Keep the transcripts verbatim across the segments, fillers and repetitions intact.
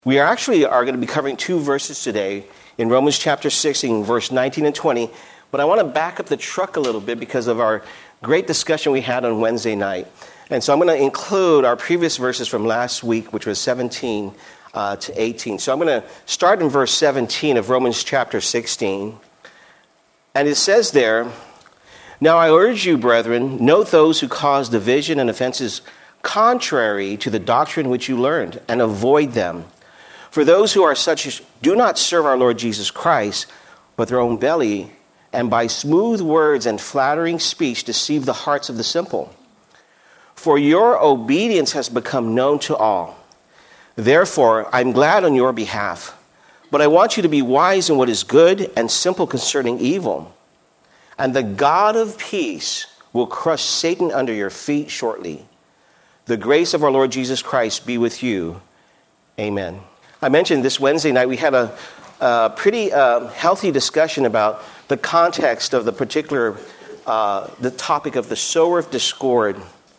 We are actually are going to be covering two verses today in Romans chapter sixteen, verse nineteen and twenty. But I want to back up the truck a little bit because of our great discussion we had on Wednesday night. And so I'm going to include our previous verses from last week, which was seventeen uh, to eighteen. So I'm going to start in verse seventeen of Romans chapter sixteen. And it says there, "Now I urge you, brethren, note those who cause division and offenses contrary to the doctrine which you learned, and avoid them. For those who are such do not serve our Lord Jesus Christ, but their own belly, and by smooth words and flattering speech deceive the hearts of the simple. For your obedience has become known to all. Therefore, I'm glad on your behalf. But I want you to be wise in what is good and simple concerning evil. And the God of peace will crush Satan under your feet shortly. The grace of our Lord Jesus Christ be with you. Amen." I mentioned this Wednesday night we had a, a pretty uh, healthy discussion about the context of the particular, uh, the topic of the sower of discord.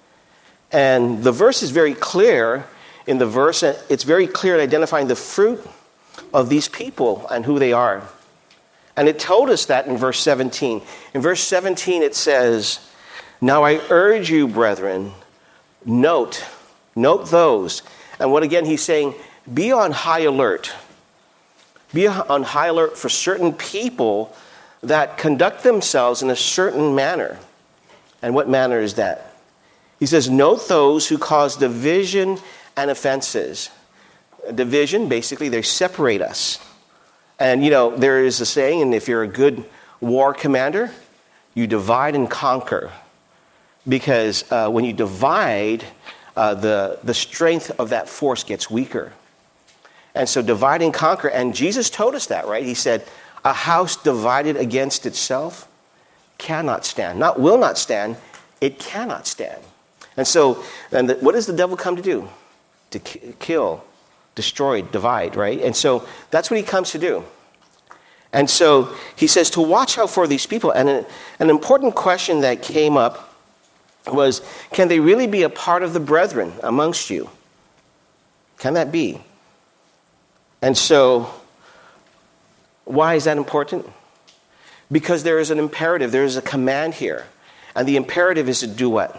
And the verse is very clear in the verse. It's very clear in identifying the fruit of these people and who they are. And it told us that in verse seventeen. In verse seventeen it says, "Now I urge you, brethren, note, note those." And what again he's saying, be on high alert. Be on high alert for certain people that conduct themselves in a certain manner. And what manner is that? He says, note those who cause division and offenses. Division, basically, they separate us. And, you know, there is a saying, and if you're a good war commander, you divide and conquer. Because uh, when you divide, uh, the, the strength of that force gets weaker. And so divide and conquer. And Jesus told us that, right? He said, a house divided against itself cannot stand. Not will not stand, it cannot stand. And so, and the, what does the devil come to do? To k- kill, destroy, divide, right? And so that's what he comes to do. And so he says to watch out for these people. And an, an important question that came up was, can they really be a part of the brethren amongst you? Can that be? And so, why is that important? Because there is an imperative, there is a command here. And the imperative is to do what?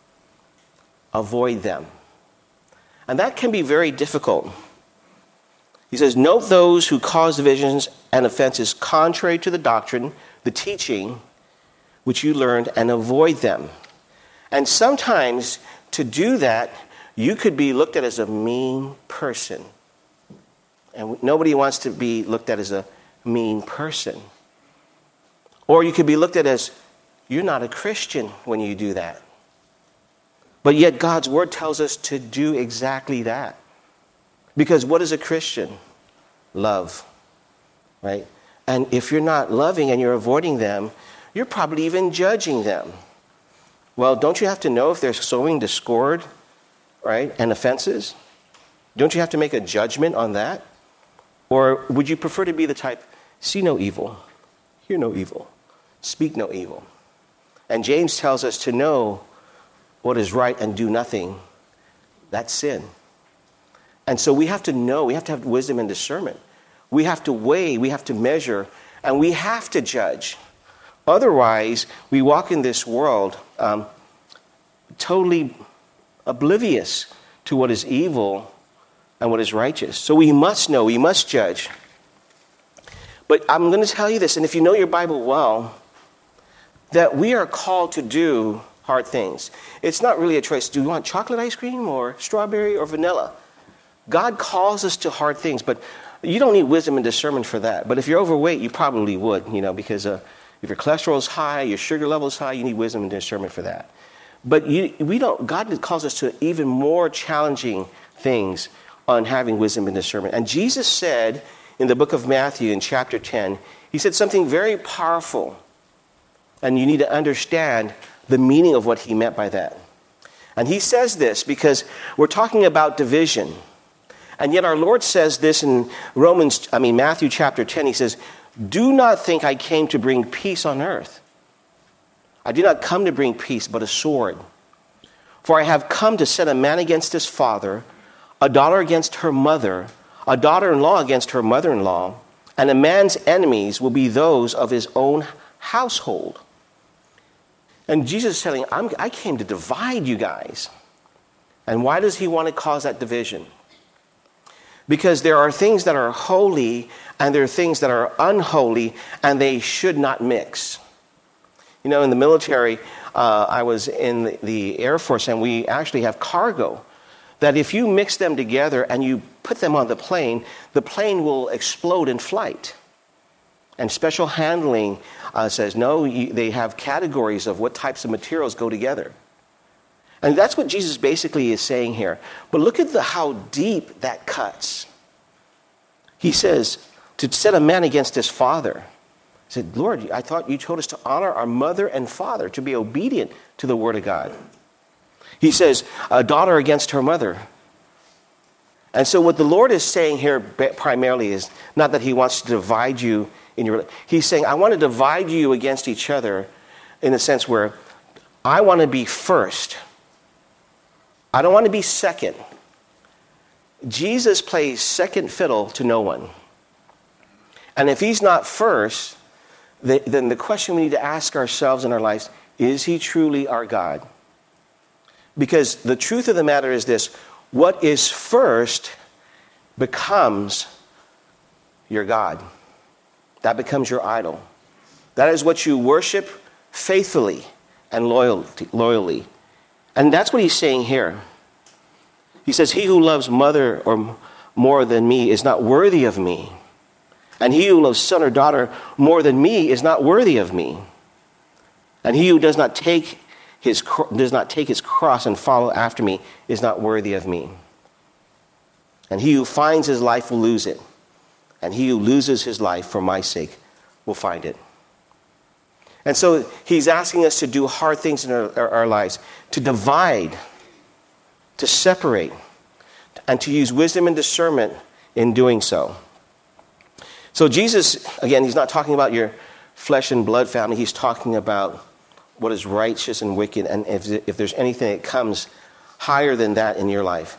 Avoid them. And that can be very difficult. He says, note those who cause divisions and offenses contrary to the doctrine, the teaching, which you learned, and avoid them. And sometimes, to do that, you could be looked at as a mean person. And nobody wants to be looked at as a mean person. Or you could be looked at as, you're not a Christian when you do that. But yet God's word tells us to do exactly that. Because what is a Christian? Love. Right? And if you're not loving and you're avoiding them, you're probably even judging them. Well, don't you have to know if they're sowing discord, right, and offenses? Don't you have to make a judgment on that? Or would you prefer to be the type, see no evil, hear no evil, speak no evil? And James tells us to know what is right and do nothing. That's sin. And so we have to know, we have to have wisdom and discernment. We have to weigh, we have to measure, and we have to judge. Otherwise, we walk in this world um, totally oblivious to what is evil and what is righteous. So we must know, we must judge. But I'm going to tell you this, and if you know your Bible well, that we are called to do hard things. It's not really a choice. Do you want chocolate ice cream or strawberry or vanilla? God calls us to hard things, but you don't need wisdom and discernment for that. But if you're overweight, you probably would, you know, because uh, if your cholesterol is high, your sugar level is high, you need wisdom and discernment for that. But you, we don't. God calls us to even more challenging things on having wisdom and discernment. And Jesus said in the book of Matthew in chapter ten, he said something very powerful. And you need to understand the meaning of what he meant by that. And he says this because we're talking about division. And yet our Lord says this in Romans, I mean Matthew chapter ten, he says, do not think I came to bring peace on earth. I did not come to bring peace, but a sword. For I have come to set a man against his father, a daughter against her mother, a daughter-in-law against her mother-in-law, and a man's enemies will be those of his own household. And Jesus is telling, I'm, I came to divide you guys. And why does he want to cause that division? Because there are things that are holy and there are things that are unholy, and they should not mix. You know, in the military, uh, I was in the, the Air Force, and we actually have cargo that if you mix them together and you put them on the plane, the plane will explode in flight. And special handling uh, says, no, you, they have categories of what types of materials go together. And that's what Jesus basically is saying here. But look at the, how deep that cuts. He says, to set a man against his father. He said, Lord, I thought you told us to honor our mother and father, to be obedient to the word of God. He says, a daughter against her mother. And so what the Lord is saying here primarily is not that he wants to divide you in your... He's saying, I want to divide you against each other in the sense where I want to be first. I don't want to be second. Jesus plays second fiddle to no one. And if he's not first, then the question we need to ask ourselves in our lives, is he truly our God? Because the truth of the matter is this: what is first becomes your God. That becomes your idol. That is what you worship faithfully and loyalty, loyally. And that's what he's saying here. He says, he who loves mother or more than me is not worthy of me. And he who loves son or daughter more than me is not worthy of me. And he who does not take his does not take his cross and follow after me is not worthy of me. And he who finds his life will lose it. And he who loses his life for my sake will find it. And so he's asking us to do hard things in our, our, our lives, to divide, to separate, and to use wisdom and discernment in doing so. So Jesus, again, he's not talking about your flesh and blood family. He's talking about what is righteous and wicked, and if, if there's anything that comes higher than that in your life.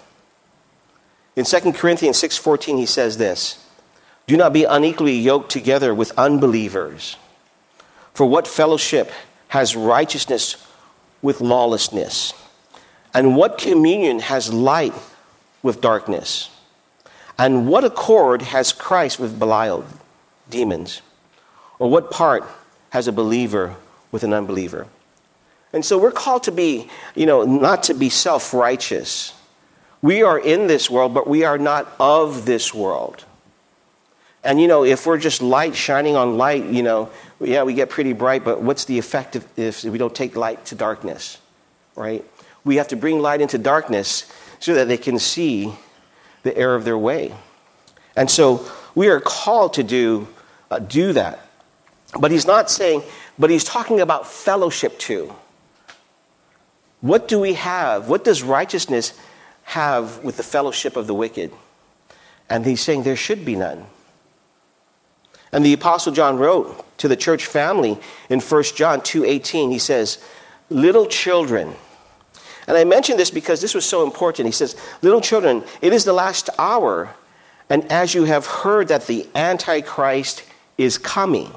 In Second Corinthians six fourteen, he says this: do not be unequally yoked together with unbelievers. For what fellowship has righteousness with lawlessness? And what communion has light with darkness? And what accord has Christ with Belial, demons? Or what part has a believer with an unbeliever? And so we're called to be, you know, not to be self-righteous. We are in this world, but we are not of this world. And, you know, if we're just light shining on light, you know, yeah, we get pretty bright, but what's the effect if, if we don't take light to darkness, right? We have to bring light into darkness so that they can see the error of their way. And so we are called to do uh, do that. But he's not saying, but he's talking about fellowship too. What do we have? What does righteousness have with the fellowship of the wicked? And he's saying there should be none. And the Apostle John wrote to the church family in First John two eighteen, he says, little children. And I mention this because this was so important. He says, little children, it is the last hour, and as you have heard that the Antichrist is coming,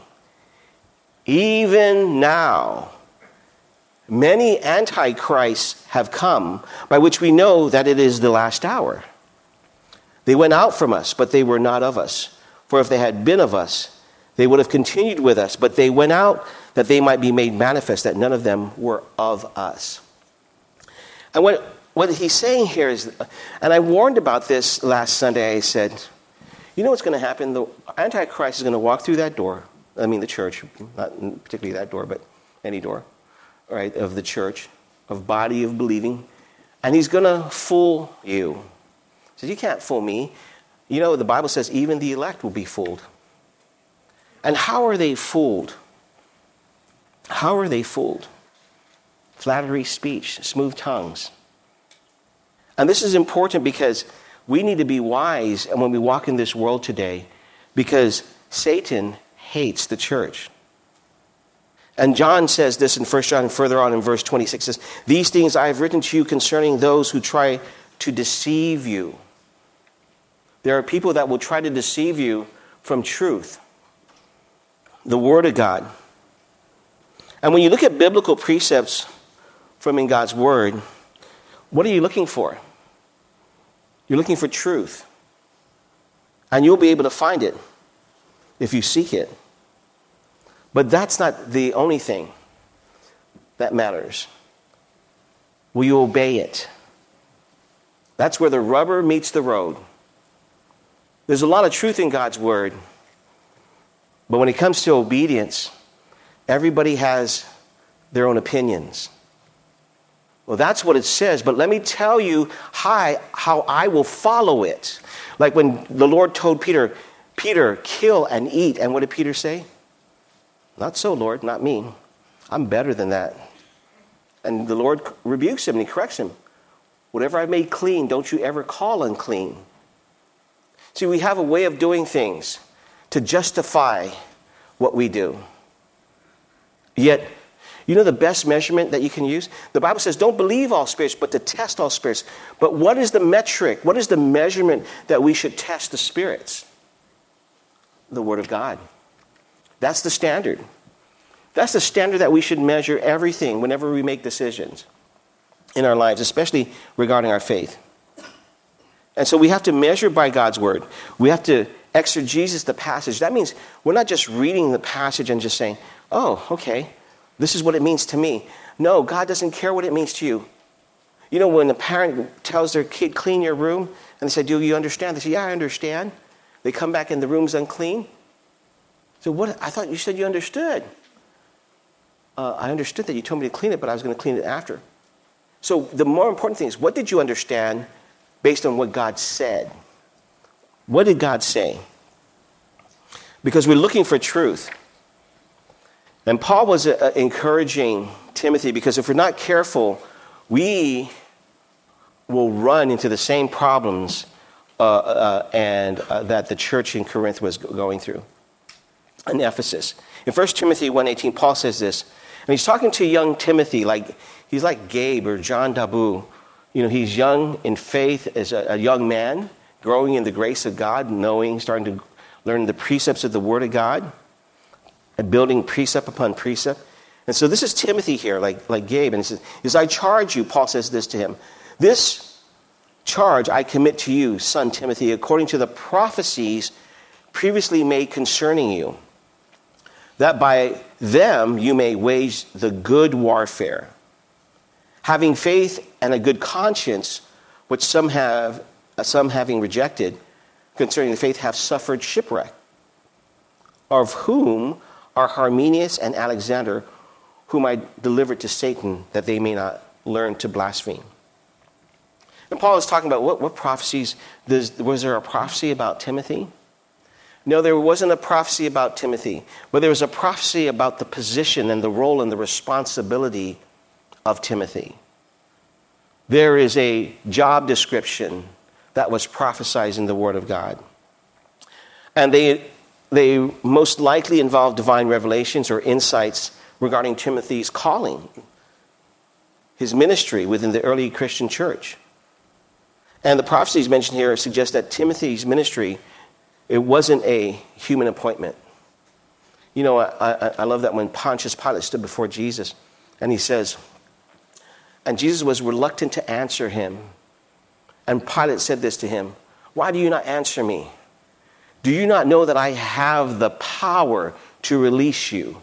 even now, many antichrists have come, by which we know that it is the last hour. They went out from us, but they were not of us. For if they had been of us, they would have continued with us. But they went out that they might be made manifest that none of them were of us. And what, what he's saying here is, and I warned about this last Sunday, I said, you know what's going to happen? The Antichrist is going to walk through that door. I mean the church, not particularly that door, but any door, right, of the church, of body of believing. And he's going to fool you. He says, you can't fool me. You know, the Bible says even the elect will be fooled. And how are they fooled? How are they fooled? Flattery speech, smooth tongues. And this is important because we need to be wise and when we walk in this world today, because Satan hates the church. And John says this in First John and further on in verse twenty-six, says, these things I have written to you concerning those who try to deceive you. There are people that will try to deceive you from truth, the Word of God. And when you look at biblical precepts from in God's Word, what are you looking for? You're looking for truth. And you'll be able to find it if you seek it. But that's not the only thing that matters. Will you obey it? That's where the rubber meets the road. There's a lot of truth in God's Word. But when it comes to obedience, everybody has their own opinions. Well, that's what it says. But let me tell you how, how I will follow it. Like when the Lord told Peter, Peter, kill and eat. And what did Peter say? Not so, Lord, not me. I'm better than that. And the Lord rebukes him and he corrects him. Whatever I made clean, don't you ever call unclean. See, we have a way of doing things to justify what we do. Yet, you know the best measurement that you can use? The Bible says, don't believe all spirits, but to test all spirits. But what is the metric? What is the measurement that we should test the spirits? The Word of God. That's the standard. That's the standard that we should measure everything whenever we make decisions in our lives, especially regarding our faith. And so we have to measure by God's Word. We have to exegesis the passage. That means we're not just reading the passage and just saying, oh, okay, this is what it means to me. No, God doesn't care what it means to you. You know, when a parent tells their kid, clean your room, and they say, do you understand? They say, yeah, I understand. They come back and the room's unclean. So what? I thought you said you understood. Uh, I understood that you told me to clean it, but I was going to clean it after. So the more important thing is, what did you understand based on what God said? What did God say? Because we're looking for truth. And Paul was uh, encouraging Timothy, because if we're not careful, we will run into the same problems uh, uh, and uh, that the church in Corinth was going through, in Ephesus. In First Timothy one eighteen, Paul says this, and he's talking to young Timothy, like he's like Gabe or John Dabu. You know, he's young in faith as a, a young man, growing in the grace of God, knowing, starting to learn the precepts of the Word of God, and building precept upon precept. And so this is Timothy here, like, like Gabe. And he says, as I charge you, Paul says this to him, this charge I commit to you, son Timothy, according to the prophecies previously made concerning you, that by them you may wage the good warfare, having faith and a good conscience, which some have, some having rejected, concerning the faith have suffered shipwreck, of whom are Hymenaeus and Alexander, whom I delivered to Satan, that they may not learn to blaspheme. And Paul is talking about what, what prophecies. Does, was there a prophecy about Timothy? No, there wasn't a prophecy about Timothy, but there was a prophecy about the position and the role and the responsibility of Timothy. There is a job description that was prophesied in the Word of God. And they, they most likely involve divine revelations or insights regarding Timothy's calling, his ministry within the early Christian church. And the prophecies mentioned here suggest that Timothy's ministry, it wasn't a human appointment. You know, I, I, I love that when Pontius Pilate stood before Jesus and he says, and Jesus was reluctant to answer him. And Pilate said this to him, why do you not answer me? Do you not know that I have the power to release you?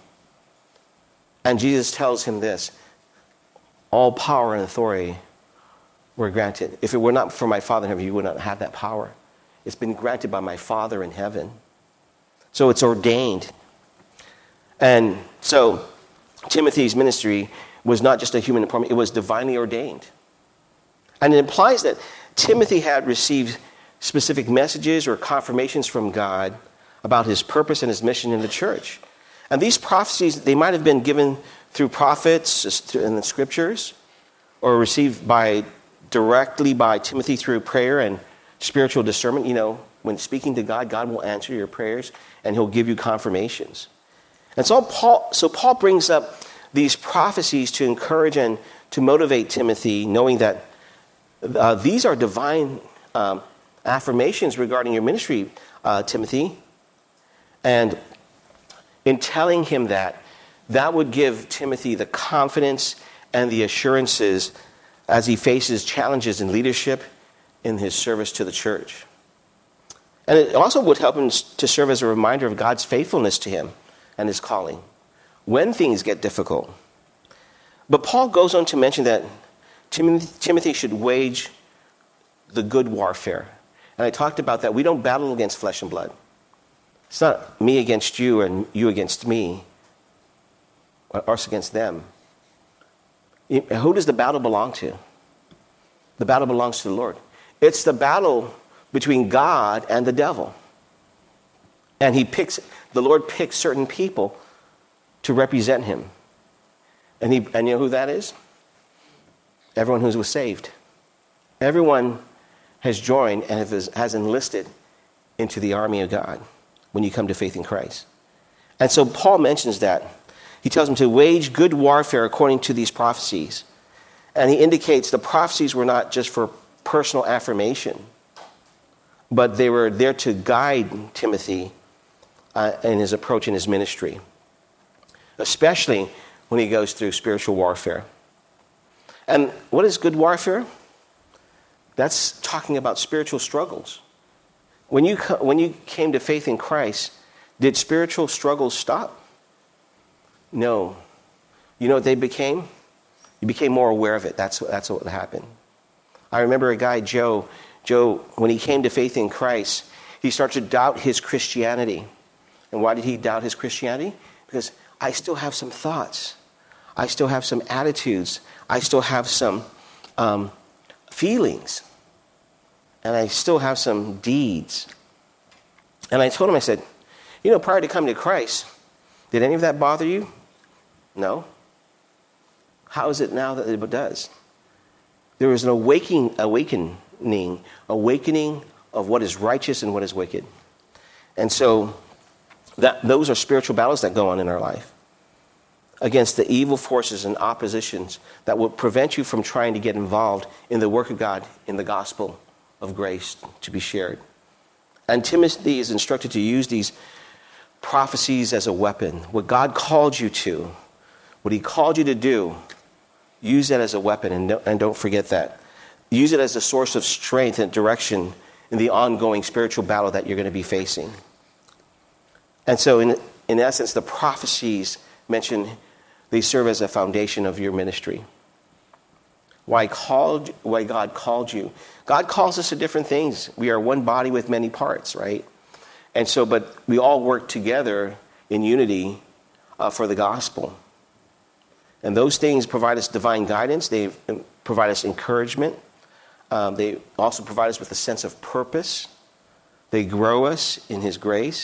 And Jesus tells him this, all power and authority were granted. If it were not for my Father in heaven, you would not have that power. It's been granted by my Father in heaven. So it's ordained. And so Timothy's ministry was not just a human appointment, it was divinely ordained. And it implies that Timothy had received specific messages or confirmations from God about his purpose and his mission in the church. And these prophecies, they might have been given through prophets in the scriptures, or received by directly by Timothy through prayer and spiritual discernment. You know, when speaking to God, God will answer your prayers and he'll give you confirmations. And so Paul, so Paul brings up these prophecies to encourage and to motivate Timothy, knowing that uh, these are divine um, affirmations regarding your ministry, uh, Timothy. And in telling him that, that would give Timothy the confidence and the assurances as he faces challenges in leadership in his service to the church. And it also would help him to serve as a reminder of God's faithfulness to him and his calling when things get difficult. But Paul goes on to mention that Timothy should wage the good warfare. And I talked about that. We don't battle against flesh and blood. It's not me against you and you against me, or us against them. Who does the battle belong to? The battle belongs to the Lord. It's the battle between God and the devil. And he picks, the Lord picks certain people to represent him. And, he, and you know who that is? Everyone who was saved. Everyone has joined and has, has enlisted into the army of God when you come to faith in Christ. And so Paul mentions that. He tells them to wage good warfare according to these prophecies. And he indicates the prophecies were not just for personal affirmation, but they were there to guide Timothy uh, in his approach in his ministry, especially when he goes through spiritual warfare. And what is good warfare? That's talking about spiritual struggles. When you when you came to faith in Christ, did spiritual struggles stop? No. You know what they became? You became more aware of it. That's that's what happened. I remember a guy, Joe. Joe, when he came to faith in Christ, he started to doubt his Christianity. And why did he doubt his Christianity? Because I still have some thoughts. I still have some attitudes. I still have some um, feelings. And I still have some deeds. And I told him, I said, you know, prior to coming to Christ, did any of that bother you? No. How is it now that it does? There was an awakening, awakening, awakening of what is righteous and what is wicked. And so that those are spiritual battles that go on in our life against the evil forces and oppositions that will prevent you from trying to get involved in the work of God, in the gospel of grace to be shared. And Timothy is instructed to use these prophecies as a weapon. What God called you to, what he called you to do, use that as a weapon, and don't, and don't forget that. Use it as a source of strength and direction in the ongoing spiritual battle that you're going to be facing. And so in, in essence, the prophecies mentioned, they serve as a foundation of your ministry. Why called? Why God called you? God calls us to different things. We are one body with many parts, right? And so, but we all work together in unity uh, for the gospel. And those things provide us divine guidance. They provide us encouragement. Um, they also provide us with a sense of purpose. They grow us in his grace.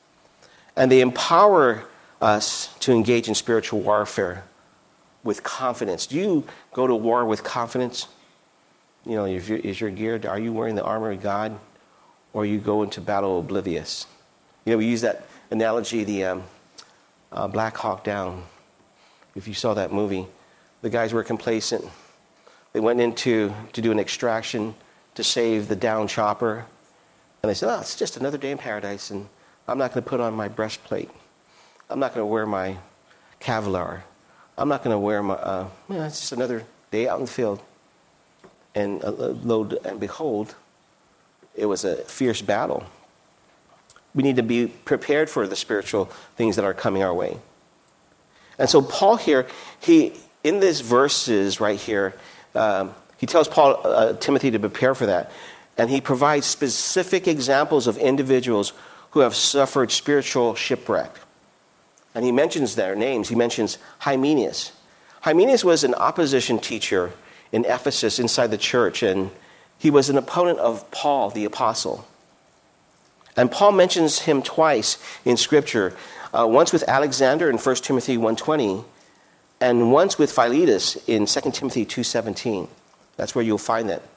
And they empower us to engage in spiritual warfare with confidence. Do you go to war with confidence? You know, is your, is your gear, are you wearing the armor of God, or you go into battle oblivious? You know, we use that analogy, the um, uh, Black Hawk Down. If you saw that movie, the guys were complacent. They went into to do an extraction to save the down chopper. And they said, oh, it's just another day in paradise, and I'm not going to put on my breastplate. I'm not going to wear my Kevlar. I'm not going to wear my, uh, you know, it's just another day out in the field. And uh, lo and behold, it was a fierce battle. We need to be prepared for the spiritual things that are coming our way. And so Paul here, he in these verses right here, um, he tells Paul, uh, Timothy to prepare for that. And he provides specific examples of individuals who have suffered spiritual shipwreck. And he mentions their names. He mentions Hymenaeus. Hymenaeus was an opposition teacher in Ephesus inside the church, and he was an opponent of Paul, the apostle. And Paul mentions him twice in Scripture, uh, once with Alexander in First Timothy one twenty, and once with Philetus in Second Timothy two seventeen. That's where you'll find that.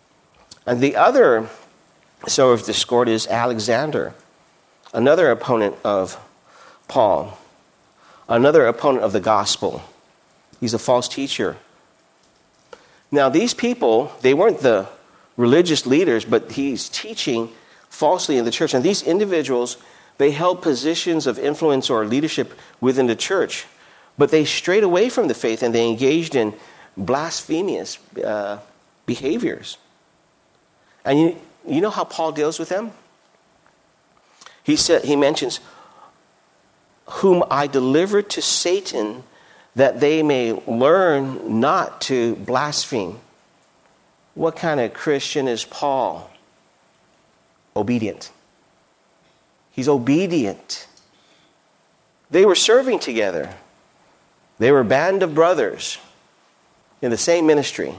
And the other sower of discord is Alexander, another opponent of Paul, another opponent of the gospel. He's a false teacher. Now, these people, they weren't the religious leaders, but he's teaching falsely in the church. And these individuals, they held positions of influence or leadership within the church, but they strayed away from the faith and they engaged in blasphemous uh, behaviors. And you, you know how Paul deals with them? He said, he mentions, whom I delivered to Satan that they may learn not to blaspheme. What kind of Christian is Paul? Obedient. He's obedient. They were serving together. They were a band of brothers in the same ministry.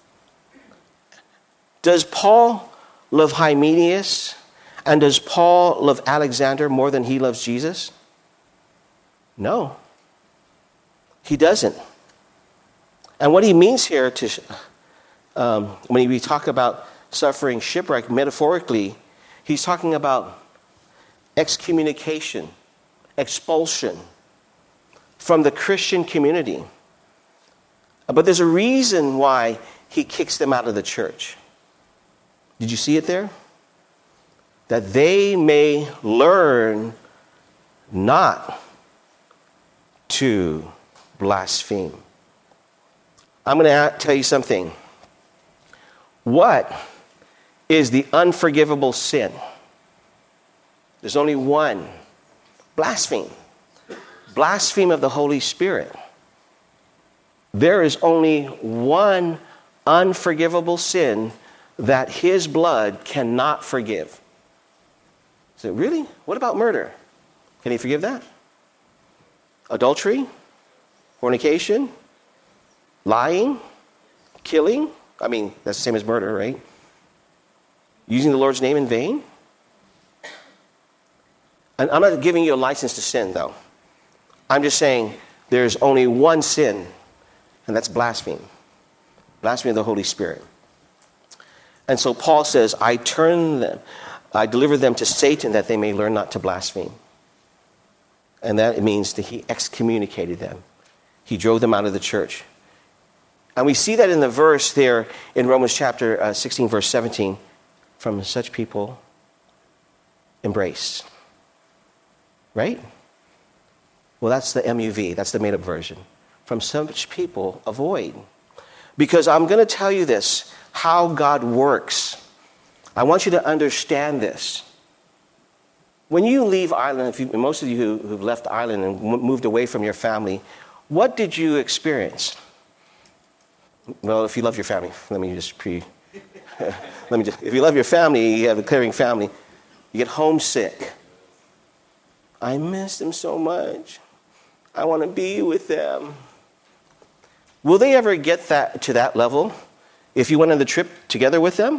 Does Paul love Hymenaeus? And does Paul love Alexander more than he loves Jesus? No. He doesn't. And what he means here to, um, when we talk about suffering shipwreck metaphorically, he's talking about excommunication, expulsion from the Christian community. But there's a reason why he kicks them out of the church. Did you see it there? That they may learn not to blaspheme. I'm going to tell you something. What is the unforgivable sin? There's only one. Blaspheme. Blaspheme of the Holy Spirit. There is only one unforgivable sin that his blood cannot forgive. So really? What about murder? Can he forgive that? Adultery? Fornication? Lying? Killing? I mean, that's the same as murder, right? Using the Lord's name in vain? And I'm not giving you a license to sin, though. I'm just saying there's only one sin, and that's blaspheme. Blasphemy of the Holy Spirit. And so Paul says, I turn them, I deliver them to Satan that they may learn not to blaspheme. And that means that he excommunicated them. He drove them out of the church. And we see that in the verse there in Romans chapter uh, sixteen, verse seventeen. From such people, embrace. Right? Well, that's the M U V. That's the made-up version. From such people, avoid. Because I'm going to tell you this, how God works. I want you to understand this. When you leave Ireland, if you, most of you who, who've left Ireland and moved away from your family, what did you experience? Well, if you love your family, let me just pre... let me just, if you love your family, you have a caring family, you get homesick. I miss them so much. I want to be with them. Will they ever get that to that level if you went on the trip together with them?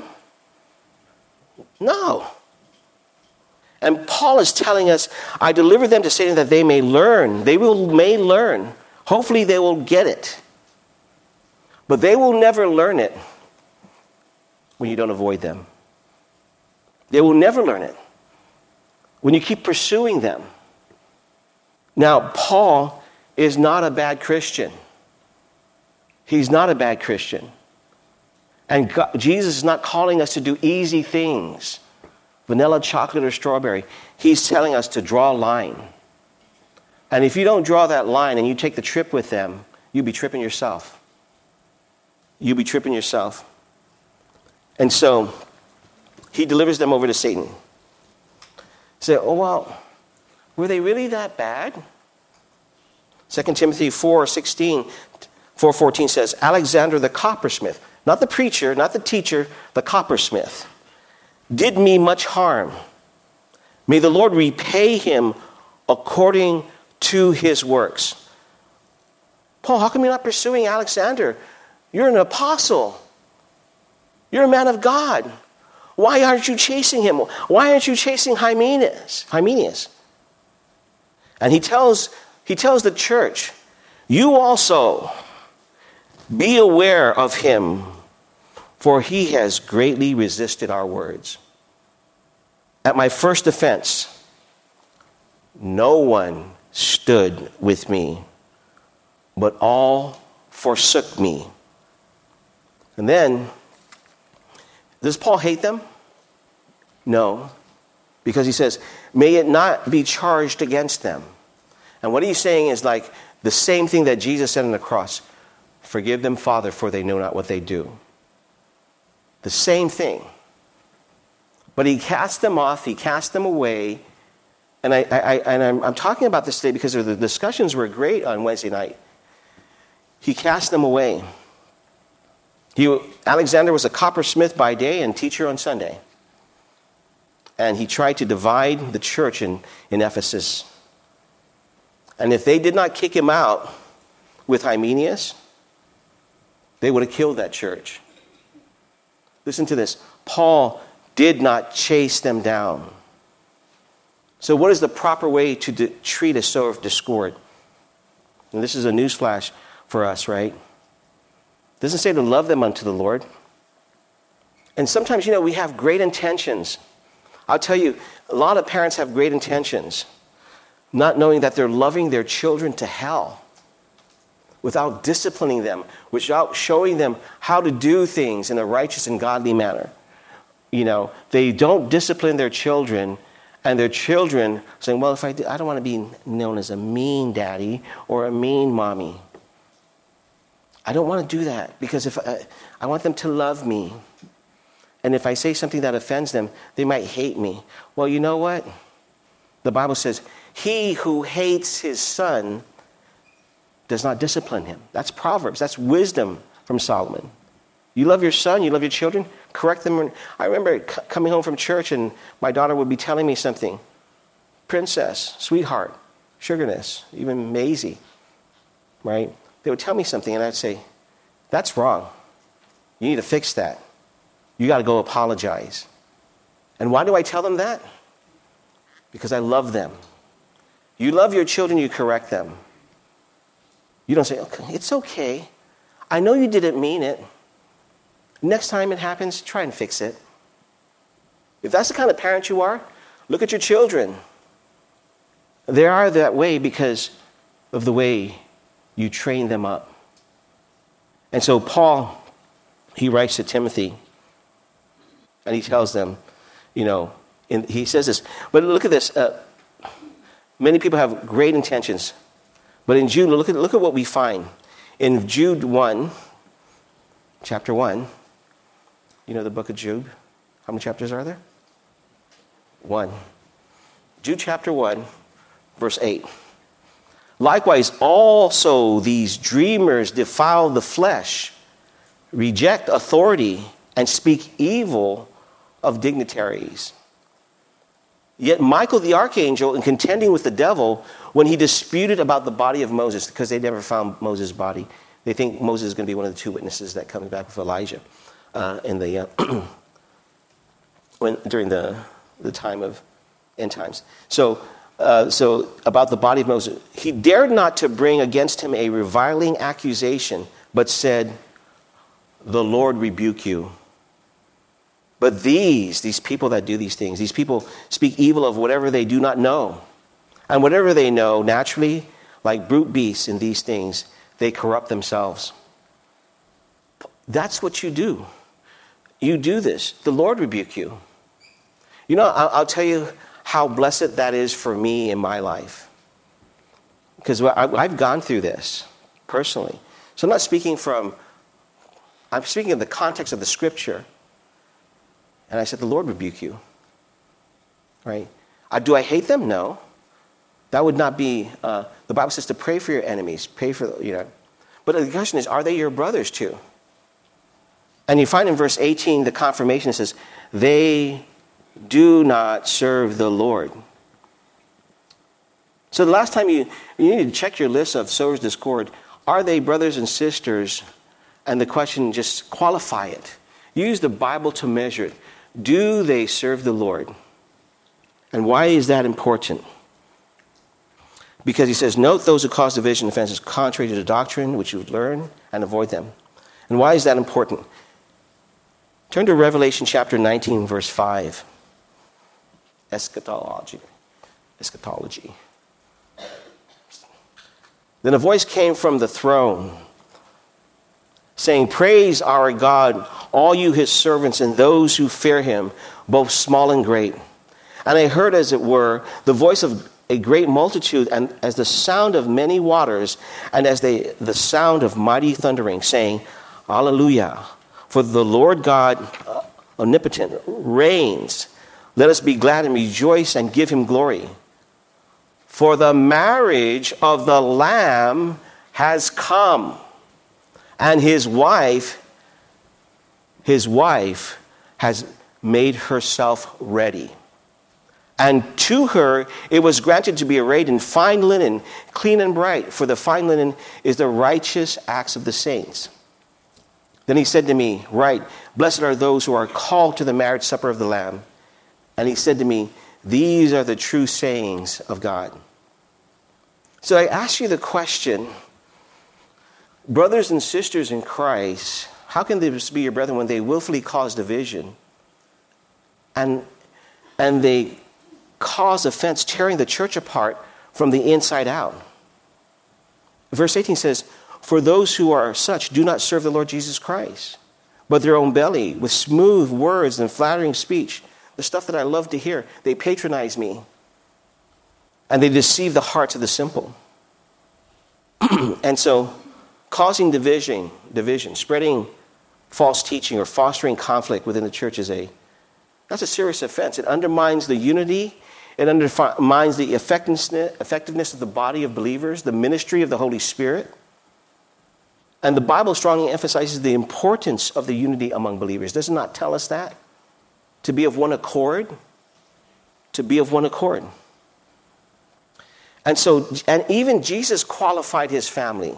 No. And Paul is telling us, I deliver them to Satan that they may learn. They will may learn. Hopefully they will get it. But they will never learn it when you don't avoid them. They will never learn it when you keep pursuing them. Now, Paul is not a bad Christian. He's not a bad Christian. And God, Jesus is not calling us to do easy things, vanilla, chocolate, or strawberry. He's telling us to draw a line. And if you don't draw that line and you take the trip with them, you'll be tripping yourself. You'll be tripping yourself. And so, he delivers them over to Satan. Say, oh, well, were they really that bad? Second Timothy four sixteen, four fourteen says, Alexander the coppersmith, not the preacher, not the teacher, the coppersmith, did me much harm. May the Lord repay him according to his works. Paul, how come you're not pursuing Alexander? You're an apostle. You're a man of God. Why aren't you chasing him? Why aren't you chasing Hymenaeus? Hymenaeus. And he tells, he tells the church, you also be aware of him, for he has greatly resisted our words. At my first offense, no one stood with me, but all forsook me. And then Does Paul hate them? No. Because he says, may it not be charged against them. And what he's saying is like the same thing that Jesus said on the cross. Forgive them, Father, for they know not what they do. The same thing. But he cast them off, he cast them away. And, I, I, and I'm, I'm talking about this today because the discussions were great on Wednesday night. He cast them away. He, Alexander was a coppersmith by day and teacher on Sunday. And he tried to divide the church in, in Ephesus. And if they did not kick him out with Hymenaeus, they would have killed that church. Listen to this. Paul did not chase them down. So what is the proper way to de- treat a sower of discord? And this is a newsflash for us, right? It doesn't say to love them unto the Lord. And sometimes, you know, we have great intentions. I'll tell you, a lot of parents have great intentions, not knowing that they're loving their children to hell without disciplining them, without showing them how to do things in a righteous and godly manner. You know, they don't discipline their children, and their children saying, well, if I do, I don't want to be known as a mean daddy or a mean mommy. I don't want to do that because if I, I want them to love me. And if I say something that offends them, they might hate me. Well, you know what? The Bible says, he who hates his son does not discipline him. That's Proverbs. That's wisdom from Solomon. You love your son, you love your children, correct them. I remember c- coming home from church and my daughter would be telling me something. Princess, sweetheart, sugarness, even Maisie, right? They would tell me something and I'd say, that's wrong. You need to fix that. You got to go apologize. And why do I tell them that? Because I love them. You love your children, you correct them. You don't say, okay, it's okay. I know you didn't mean it. Next time it happens, try and fix it. If that's the kind of parent you are, look at your children. They are that way because of the way you train them up. And so Paul, he writes to Timothy, and he tells them, you know, in, he says this, but look at this. Uh, many people have great intentions. But in Jude, look at, look at what we find. In Jude one, chapter one, you know the book of Jude? How many chapters are there? One. Jude chapter one, verse eight. Likewise, also these dreamers defile the flesh, reject authority, and speak evil of dignitaries. Yet Michael the archangel, in contending with the devil, when he disputed about the body of Moses, because they never found Moses' body, they think Moses is going to be one of the two witnesses that comes back with Elijah uh, in the uh, when during the the time of end times. So, uh, so about the body of Moses, he dared not to bring against him a reviling accusation, but said, "The Lord rebuke you." But these, these people that do these things, these people speak evil of whatever they do not know. And whatever they know, naturally, like brute beasts in these things, they corrupt themselves. That's what you do. You do this. The Lord rebuke you. You know, I'll, I'll tell you how blessed that is for me in my life. Because I've gone through this personally. So I'm not speaking from, I'm speaking in the context of the scripture. And I said, the Lord rebuke you. Right? Uh, do I hate them? No. That would not be, uh, the Bible says to pray for your enemies. Pray for, you know. But the question is, are they your brothers too? And you find in verse eighteen, the confirmation, it says, they do not serve the Lord. So the last time you, you need to check your list of sowers discord, are they brothers and sisters? And the question, just qualify it. Use the Bible to measure it. Do they serve the Lord? And why is that important? Because he says, note those who cause division and offenses contrary to the doctrine which you would learn and avoid them. And why is that important? Turn to Revelation chapter nineteen, verse five. Eschatology. Eschatology. Then a voice came from the throne saying, "Praise our God, all you his servants and those who fear him, both small and great." And I heard, as it were, the voice of a great multitude, and as the sound of many waters, and as they, the sound of mighty thundering, saying, "Hallelujah, for the Lord God uh, omnipotent reigns. Let us be glad and rejoice and give him glory. For the marriage of the Lamb has come, and his wife, his wife has made herself ready. And to her it was granted to be arrayed in fine linen, clean and bright, for the fine linen is the righteous acts of the saints." Then he said to me, "Write, blessed are those who are called to the marriage supper of the Lamb." And he said to me, "These are the true sayings of God." So I ask you the question, brothers and sisters in Christ, how can this be your brethren when they willfully cause division and, and they cause offense, tearing the church apart from the inside out? Verse eighteen says, "For those who are such do not serve the Lord Jesus Christ, but their own belly, with smooth words and flattering speech," the stuff that I love to hear, "they patronize me, and they deceive the hearts of the simple." And so, causing division, division, spreading false teaching or fostering conflict within the church is a, that's a serious offense. It undermines the unity. It undermines the effectiveness of the body of believers, the ministry of the Holy Spirit. And the Bible strongly emphasizes the importance of the unity among believers. Does it not tell us that? To be of one accord. To be of one accord. And so, and even Jesus qualified his family.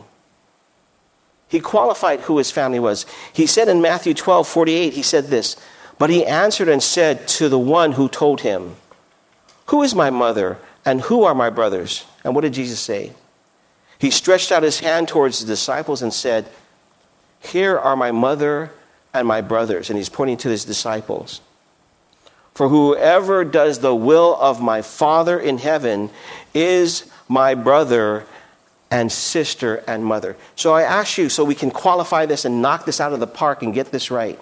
He qualified who his family was. He said in Matthew twelve forty-eight, he said this, "But he answered and said to the one who told him, 'Who is my mother and who are my brothers?'" And what did Jesus say? He stretched out his hand towards the disciples and said, "Here are my mother and my brothers." And he's pointing to his disciples. "For whoever does the will of my Father in heaven is my brother and sister and mother." So I ask you, so we can qualify this and knock this out of the park and get this right.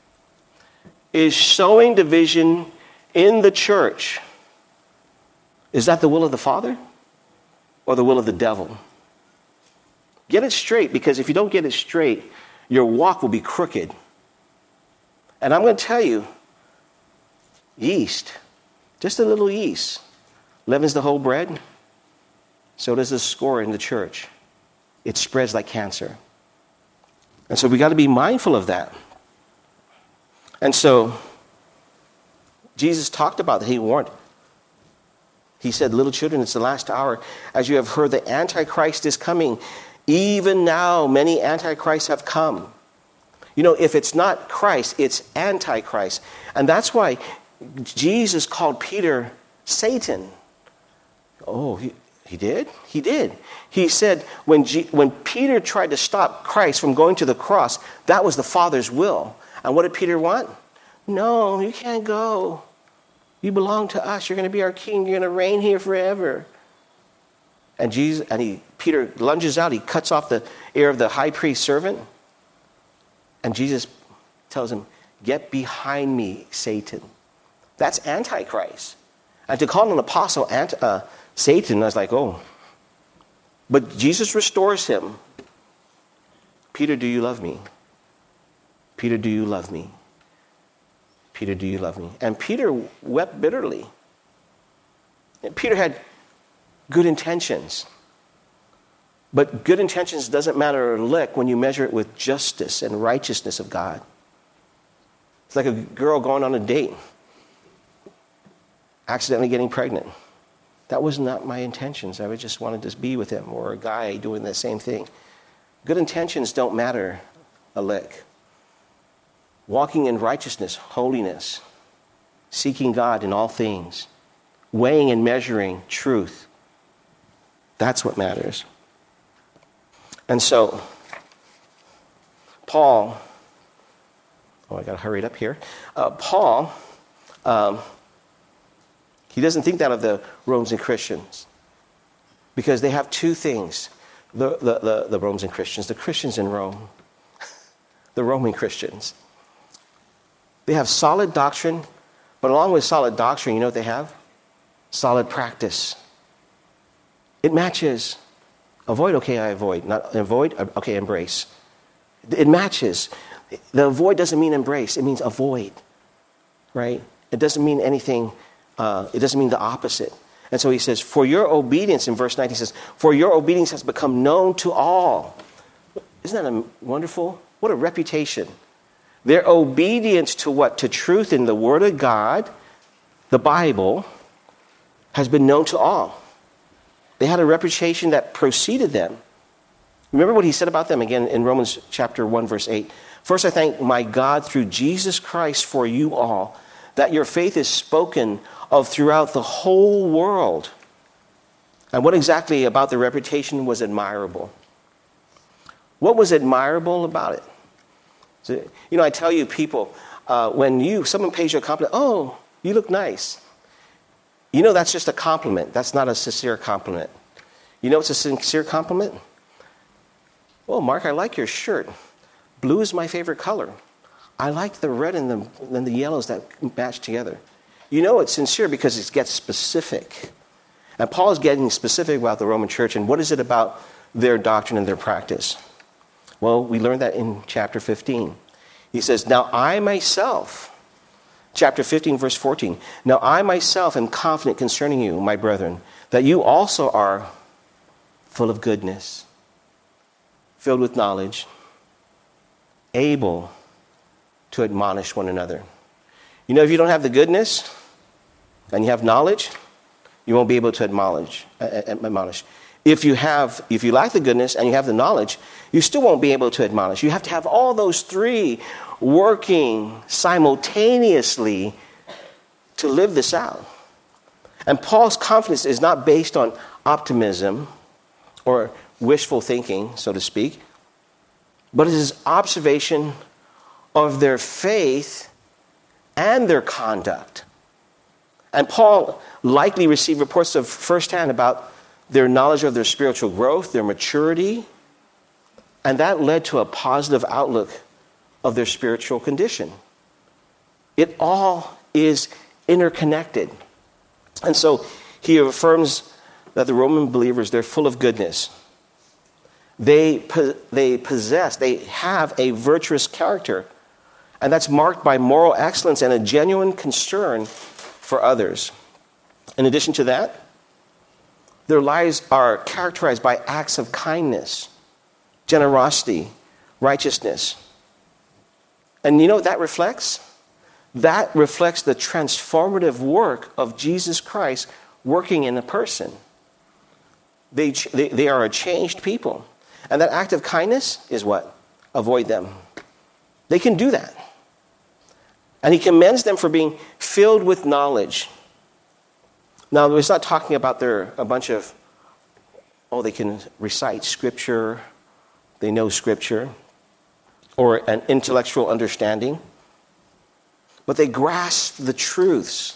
Is sowing division in the church, is that the will of the Father or the will of the devil? Get it straight, because if you don't get it straight, your walk will be crooked. And I'm going to tell you, yeast, just a little yeast, leavens the whole bread. So does the score in the church. It spreads like cancer. And so we got to be mindful of that. And so Jesus talked about that. He warned. He said, "Little children, it's the last hour. As you have heard, the Antichrist is coming. Even now, many Antichrists have come." You know, if it's not Christ, it's Antichrist. And that's why Jesus called Peter Satan. Oh, he, he did? He did. He said when, G, when Peter tried to stop Christ from going to the cross, that was the Father's will. And what did Peter want? "No, you can't go. You belong to us. You're going to be our king. You're going to reign here forever." And Jesus, and he, Peter lunges out. He cuts off the ear of the high priest's servant. And Jesus tells him, "Get behind me, Satan." That's Antichrist. And to call an apostle anti, uh, Satan, I was like, oh. But Jesus restores him. "Peter, do you love me? Peter, do you love me? Peter, do you love me?" And Peter wept bitterly. And Peter had good intentions. But good intentions doesn't matter a lick when you measure it with justice and righteousness of God. It's like a girl going on a date, accidentally getting pregnant. That was not my intentions. I just wanted to be with him, or a guy doing the same thing. Good intentions don't matter a lick. Walking in righteousness, holiness, seeking God in all things, weighing and measuring truth. That's what matters. And so, Paul, oh, I got to hurry it up here. Uh, Paul, um, he doesn't think that of the Romans and Christians, because they have two things. The, the, the, the Romans and Christians, the Christians in Rome, the Roman Christians. They have solid doctrine, but along with solid doctrine, you know what they have? Solid practice. It matches. Avoid, okay, I avoid. Not avoid, okay, embrace. It matches. The avoid doesn't mean embrace. It means avoid, right? It doesn't mean anything. Uh, it doesn't mean the opposite. And so he says, for your obedience, in verse nineteen, he says, for your obedience has become known to all. Isn't that a wonderful? What a reputation. Their obedience to what? To truth in the Word of God, the Bible, has been known to all. They had a reputation that preceded them. Remember what he said about them again in Romans chapter one, verse eight. First, I thank my God through Jesus Christ for you all, that your faith is spoken of throughout the whole world. And what exactly about their reputation was admirable? What was admirable about it? So, you know, I tell you, people, uh, when you someone pays you a compliment, oh, you look nice. You know, that's just a compliment. That's not a sincere compliment. You know what's a sincere compliment? Well, Mark, I like your shirt. Blue is my favorite color. I like the red and the, and the yellows that match together. You know it's sincere because it gets specific. And Paul is getting specific about the Roman church. And what is it about their doctrine and their practice? Well, we learned that in chapter fifteen. He says, now I myself, chapter fifteen, verse fourteen, now I myself am confident concerning you, my brethren, that you also are full of goodness, filled with knowledge, able to admonish one another. You know, if you don't have the goodness and you have knowledge, you won't be able to admonish. admonish. If you have, if you lack the goodness and you have the knowledge, you still won't be able to admonish. You have to have all those three working simultaneously to live this out. And Paul's confidence is not based on optimism or wishful thinking, so to speak, but it is observation of their faith and their conduct. And Paul likely received reports of firsthand about their knowledge of their spiritual growth, their maturity, and that led to a positive outlook of their spiritual condition. It all is interconnected. And so he affirms that the Roman believers, they're full of goodness. They, they possess, they have a virtuous character, and that's marked by moral excellence and a genuine concern for others. In addition to that, their lives are characterized by acts of kindness, generosity, righteousness. And you know what that reflects? That reflects the transformative work of Jesus Christ working in a person. They, they, they are a changed people. And that act of kindness is what? Avoid them. They can do that. And he commends them for being filled with knowledge. Now, he's not talking about they're a bunch of, oh, they can recite Scripture, they know Scripture, or an intellectual understanding. But they grasp the truths.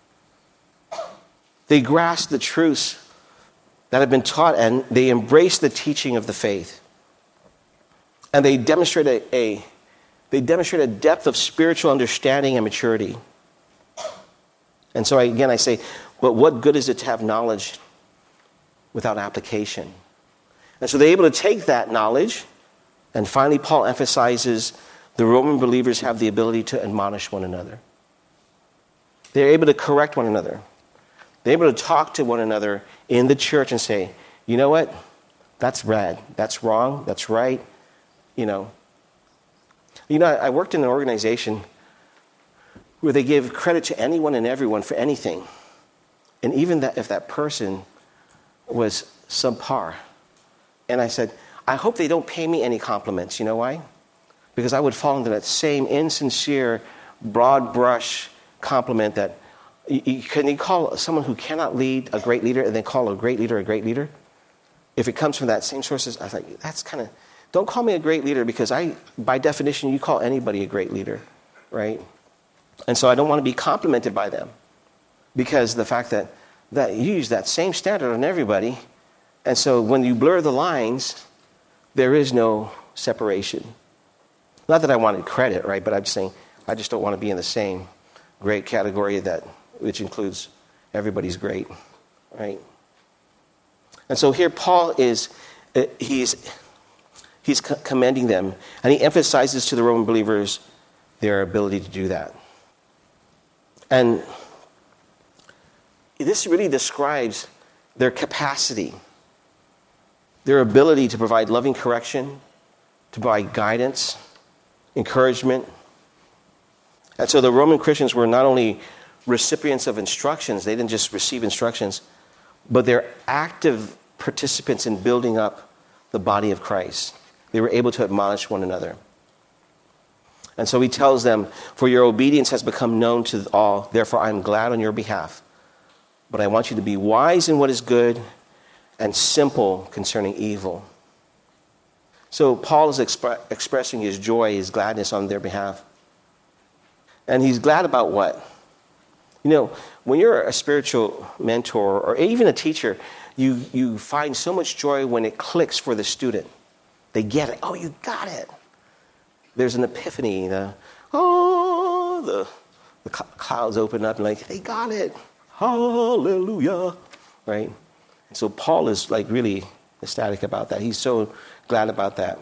They grasp the truths that have been taught, and they embrace the teaching of the faith. And they demonstrate a, a they demonstrate a depth of spiritual understanding and maturity. And so I, again, I say, but what good is it to have knowledge without application? And so they're able to take that knowledge, and finally Paul emphasizes the Roman believers have the ability to admonish one another. They're able to correct one another. They're able to talk to one another in the church and say, you know what? That's bad. That's wrong. That's right. You know. You know, I worked in an organization where they give credit to anyone and everyone for anything. And even that if that person was subpar. And I said, I hope they don't pay me any compliments. You know why? Because I would fall into that same insincere, broad brush compliment that, you, you, can you call someone who cannot lead a great leader and then call a great leader a great leader? If it comes from that same sources, I was like, that's kind of, don't call me a great leader because I, by definition, you call anybody a great leader, right? And so I don't want to be complimented by them because the fact that, that you use that same standard on everybody, and so when you blur the lines, there is no separation. Not that I wanted credit, right? But I'm saying I just don't want to be in the same great category that which includes everybody's great, right? And so here Paul is, uh, he's he's co- commending them, and he emphasizes to the Roman believers their ability to do that. And this really describes their capacity, their ability to provide loving correction, to provide guidance, encouragement. And so the Roman Christians were not only recipients of instructions, they didn't just receive instructions, but they're active participants in building up the body of Christ. They were able to admonish one another. And so he tells them, for your obedience has become known to all, therefore I am glad on your behalf. But I want you to be wise in what is good and simple concerning evil. So Paul is exp- expressing his joy, his gladness on their behalf. And he's glad about what? You know, when you're a spiritual mentor or even a teacher, you, you find so much joy when it clicks for the student. They get it. Oh, you got it. There's an epiphany. The, oh, the, the cl- clouds open up and like, they got it. Hallelujah. Right? And so Paul is like really ecstatic about that. He's so glad about that.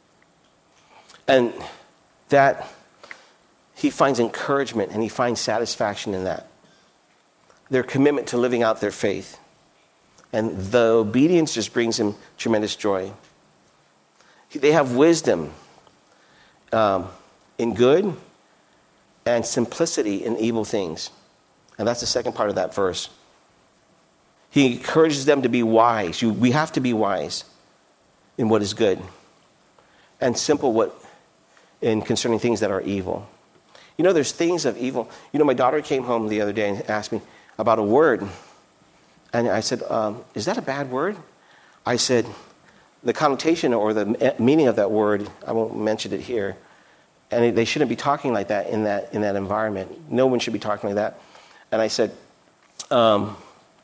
And that he finds encouragement and he finds satisfaction in that. Their commitment to living out their faith. And the obedience just brings him tremendous joy. They have wisdom um, in good and simplicity in evil things. And that's the second part of that verse. He encourages them to be wise. You, we have to be wise in what is good. And simple what in concerning things that are evil. You know, there's things of evil. You know, my daughter came home the other day and asked me about a word. And I said, um, is that a bad word? I said, the connotation or the meaning of that word, I won't mention it here. And they shouldn't be talking like that in that in that environment. No one should be talking like that. And I said, um,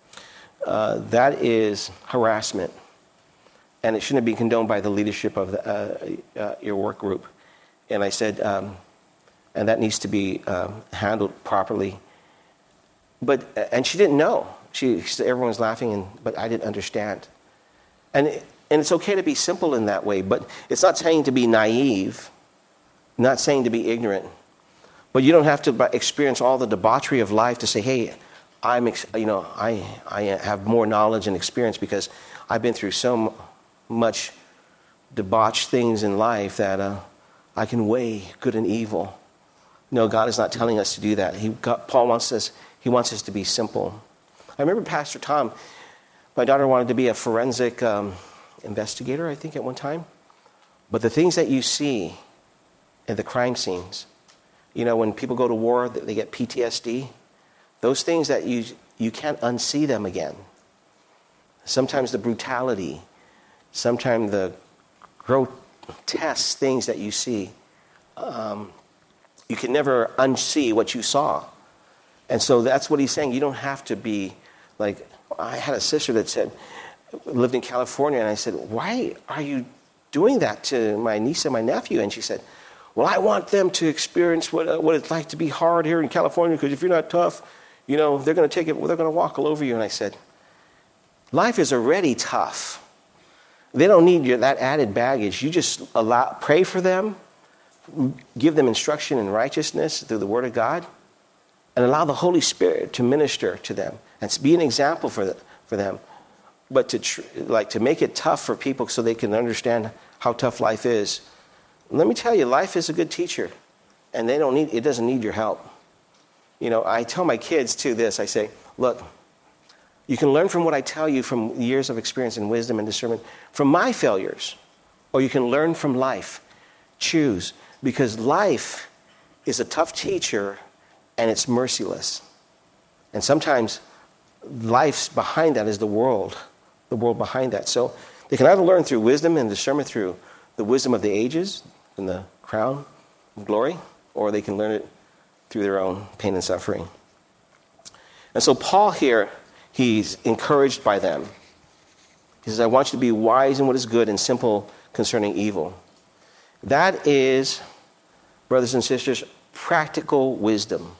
uh, that is harassment. And it shouldn't be condoned by the leadership of the, uh, uh, your work group. And I said, um, and that needs to be um, handled properly. But and she didn't know. She, she everyone was laughing, and but I didn't understand. And it, and it's okay to be simple in that way, but it's not saying to be naive, not saying to be ignorant. But you don't have to experience all the debauchery of life to say, "Hey, I'm you know I I have more knowledge and experience because I've been through so much debauched things in life that uh, I can weigh good and evil." No, God is not telling us to do that. He, God, Paul wants us, he wants us to be simple. I remember Pastor Tom, my daughter wanted to be a forensic um, investigator, I think, at one time. But the things that you see in the crime scenes, you know, when people go to war, they get P T S D. Those things that you you can't unsee them again. Sometimes the brutality, sometimes the grotesque things that you see, um, you can never unsee what you saw. And so that's what he's saying. You don't have to be like, I had a sister that said, lived in California, and I said, why are you doing that to my niece and my nephew? And she said, well, I want them to experience what uh, what it's like to be hard here in California, because if you're not tough, you know, they're going to take it, they're going to walk all over you. And I said, life is already tough. They don't need your, that added baggage. You just allow, pray for them, give them instruction in righteousness through the Word of God, and allow the Holy Spirit to minister to them and be an example for the, for them. But to tr- like to make it tough for people so they can understand how tough life is. Let me tell you, life is a good teacher, and they don't need it doesn't need your help. You know, I tell my kids too this. I say, look, you can learn from what I tell you from years of experience and wisdom and discernment from my failures, or you can learn from life. Choose, because life is a tough teacher and it's merciless. And sometimes life's behind that is the world, the world behind that. So they can either learn through wisdom and discernment through the wisdom of the ages and the crown of glory, or they can learn it through their own pain and suffering. And so Paul here, he's encouraged by them. He says, I want you to be wise in what is good and simple concerning evil. That is brothers and sisters, practical wisdom.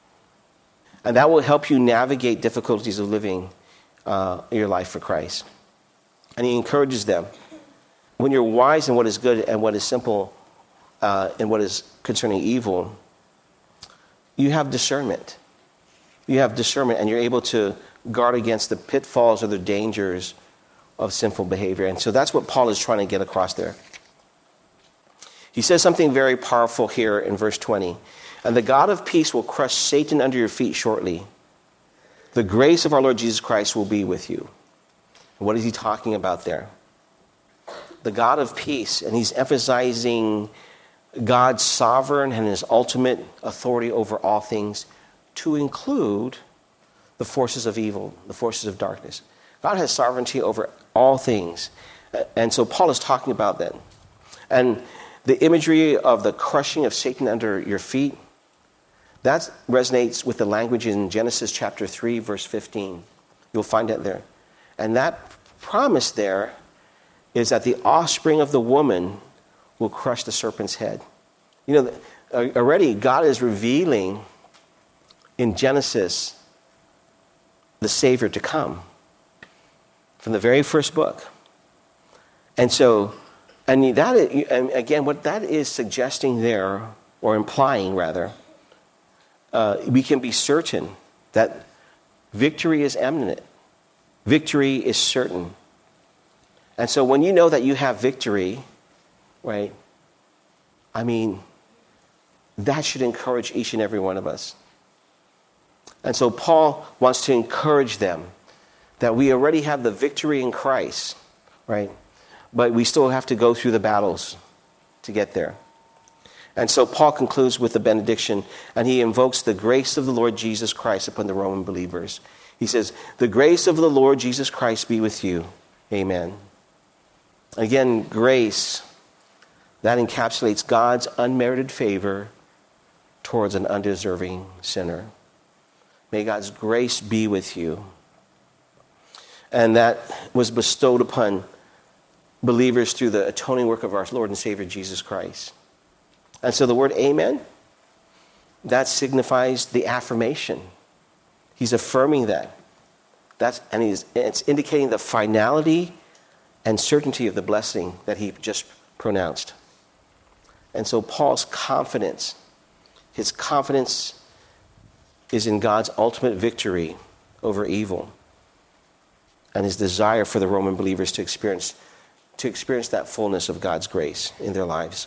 And that will help you navigate difficulties of living uh, your life for Christ. And he encourages them. When you're wise in what is good and what is simple uh, and what is concerning evil, you have discernment. You have discernment and you're able to guard against the pitfalls or the dangers of sinful behavior. And so that's what Paul is trying to get across there. He says something very powerful here in verse twenty. And the God of peace will crush Satan under your feet shortly. The grace of our Lord Jesus Christ will be with you. What is he talking about there? The God of peace, and he's emphasizing God's sovereign and his ultimate authority over all things, to include the forces of evil, the forces of darkness. God has sovereignty over all things. And so Paul is talking about that. And the imagery of the crushing of Satan under your feet, that resonates with the language in Genesis chapter three, verse fifteen. You'll find it there. And that promise there is that the offspring of the woman will crush the serpent's head. You know, already God is revealing in Genesis the Savior to come from the very first book. And so, and that is, and again, what that is suggesting there, or implying rather, uh, we can be certain that victory is imminent. Victory is certain. And so when you know that you have victory, right, I mean, that should encourage each and every one of us. And so Paul wants to encourage them that we already have the victory in Christ, right? But we still have to go through the battles to get there. And so Paul concludes with the benediction, and he invokes the grace of the Lord Jesus Christ upon the Roman believers. He says, the grace of the Lord Jesus Christ be with you. Amen. Again, grace, that encapsulates God's unmerited favor towards an undeserving sinner. May God's grace be with you. And that was bestowed upon believers through the atoning work of our Lord and Savior Jesus Christ. And so the word amen, that signifies the affirmation. He's affirming that. That's, and he's, it's indicating the finality and certainty of the blessing that he just pronounced. And so Paul's confidence, his confidence is in God's ultimate victory over evil, and his desire for the Roman believers to experience, to experience that fullness of God's grace in their lives.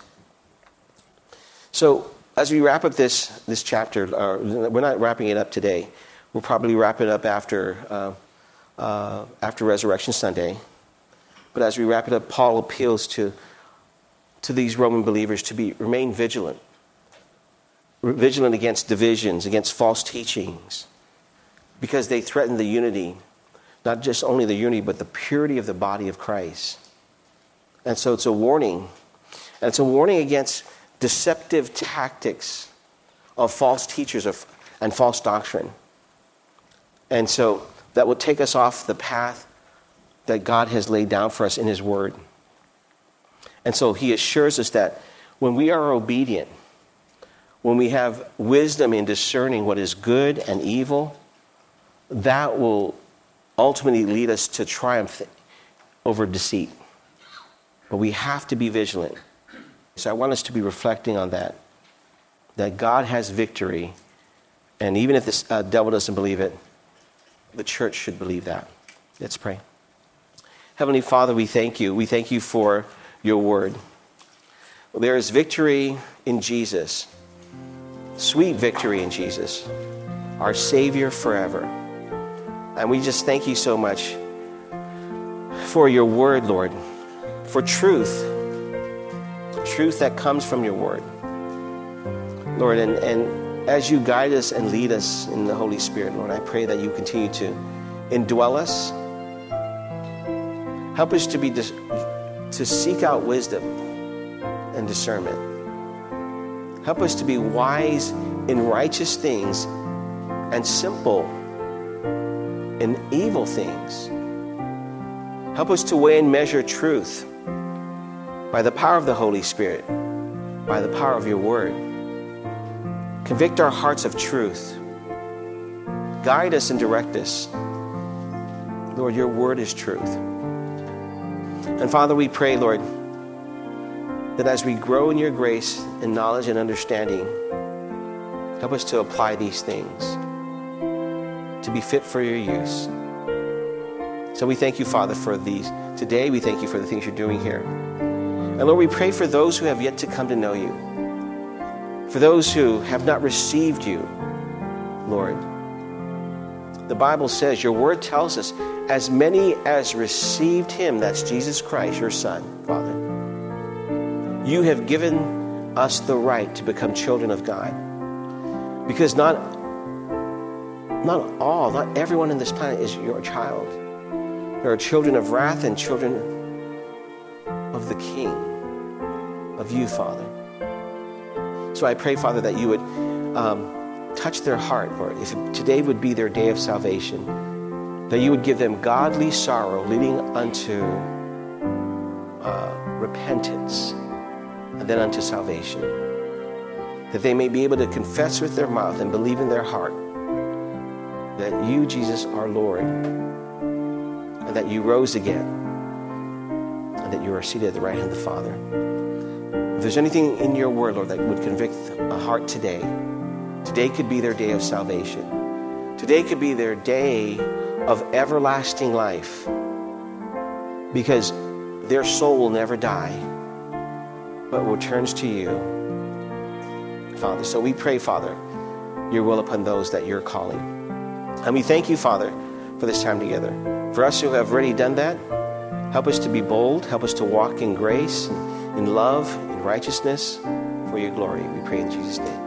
So as we wrap up this, this chapter, uh, we're not wrapping it up today. We'll probably wrap it up after, uh, uh, after Resurrection Sunday. But as we wrap it up, Paul appeals to, to these Roman believers to be remain vigilant. Vigilant against divisions, against false teachings, because they threaten the unity, not just only the unity, but the purity of the body of Christ. And so it's a warning. And it's a warning against deceptive tactics of false teachers of, and false doctrine. And so that will take us off the path that God has laid down for us in his word. And so he assures us that when we are obedient, when we have wisdom in discerning what is good and evil, that will ultimately lead us to triumph over deceit. But we have to be vigilant. So I want us to be reflecting on that, that God has victory, and even if the uh, devil doesn't believe it, the church should believe that. Let's pray. Heavenly Father, we thank you. We thank you for your word. There is victory in Jesus. Sweet victory in Jesus, our Savior forever. And we just thank you so much for your word, Lord, for truth, truth that comes from your word. Lord, and, and as you guide us and lead us in the Holy Spirit, Lord, I pray that you continue to indwell us. Help us to be dis- to seek out wisdom and discernment. Help us to be wise in righteous things and simple in evil things. Help us to weigh and measure truth by the power of the Holy Spirit, by the power of your word. Convict our hearts of truth. Guide us and direct us. Lord, your word is truth. And Father, we pray, Lord, that as we grow in your grace and knowledge and understanding, help us to apply these things to be fit for your use. So we thank you, Father, for these. Today, we thank you for the things you're doing here. And Lord, we pray for those who have yet to come to know you. For those who have not received you, Lord. The Bible says, your word tells us, as many as received him, that's Jesus Christ, your Son, Father, you have given us the right to become children of God. Because not, not all, not everyone on this planet is your child. There are children of wrath and children of the King, of you, Father. So I pray, Father, that you would um, touch their heart, Lord. If today would be their day of salvation, that you would give them godly sorrow leading unto uh, repentance and then unto salvation. That they may be able to confess with their mouth and believe in their heart that you, Jesus, are Lord, and that you rose again, and that you are seated at the right hand of the Father. If there's anything in your word, Lord, that would convict a heart today, today could be their day of salvation. Today could be their day of everlasting life, because their soul will never die, but returns to you, Father. So we pray, Father, your will upon those that you're calling. And we thank you, Father, for this time together. For us who have already done that, help us to be bold, help us to walk in grace, in love, in righteousness, for your glory. We pray in Jesus' name.